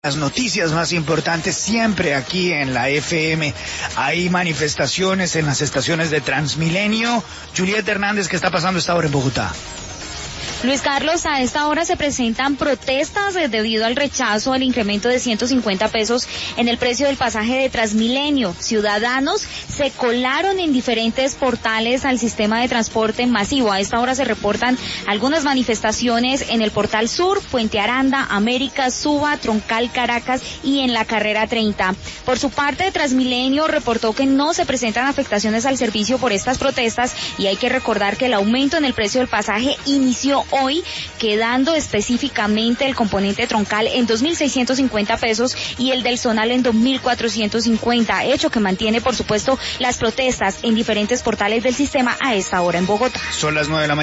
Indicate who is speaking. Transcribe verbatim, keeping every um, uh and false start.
Speaker 1: Las noticias más importantes siempre aquí en la F M. Hay manifestaciones en las estaciones de Transmilenio. Julieta Hernández, ¿qué está pasando a esta hora en Bogotá?
Speaker 2: Luis Carlos, a esta hora se presentan protestas debido al rechazo al incremento de ciento cincuenta pesos en el precio del pasaje de Transmilenio. Ciudadanos se colaron en diferentes portales al sistema de transporte masivo. A esta hora se reportan algunas manifestaciones en el Portal Sur, Puente Aranda, América, Suba, Troncal, Caracas y en la Carrera treinta. Por su parte, Transmilenio reportó que no se presentan afectaciones al servicio por estas protestas y hay que recordar que el aumento en el precio del pasaje inició hoy, quedando específicamente el componente troncal en dos mil seiscientos cincuenta pesos y el del zonal en dos mil cuatrocientos cincuenta, hecho que mantiene, por supuesto, las protestas en diferentes portales del sistema a esta hora en Bogotá.
Speaker 1: Son las nueve de la mañana.